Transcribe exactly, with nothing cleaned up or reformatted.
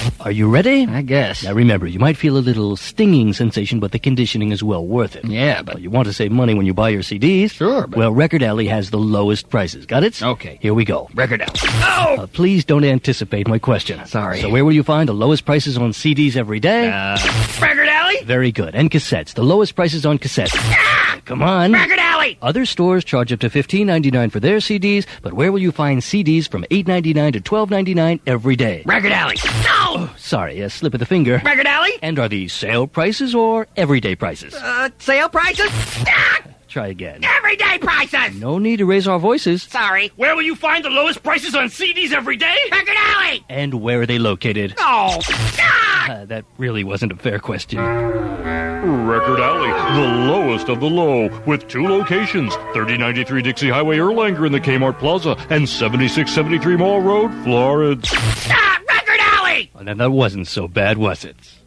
Are you ready? I guess. Now remember, you might feel a little stinging sensation, but the conditioning is well worth it. Yeah, but... Well, you want to save money when you buy your C Ds? Sure, but... Well, Record Alley has the lowest prices. Got it? Okay. Here we go. Record Alley. Oh! Uh, please don't anticipate my question. Sorry. So where will you find the lowest prices on C Ds every day? Uh, Record Alley? Very good. And cassettes. The lowest prices on cassettes. Ah! Come on. Record Alley! Other stores charge up to fifteen ninety-nine for their C Ds, but where will you find C Ds from eight ninety-nine to twelve ninety-nine every day? Record Alley. No! Oh, sorry, a slip of the finger. Record Alley? And are these sale prices or everyday prices? Uh, sale prices? Ah! Try again. Everyday prices! No need to raise our voices. Sorry. Where will you find the lowest prices on C Ds every day? Record Alley! And where are they located? Oh! Ah! Uh, that really wasn't a fair question. Record Alley, the lowest of the low, with two locations, thirty ninety-three Dixie Highway, Erlanger in the Kmart Plaza, and seventy-six seventy-three Mall Road, Florence. Ah! Record Alley! Well, then that wasn't so bad, was it?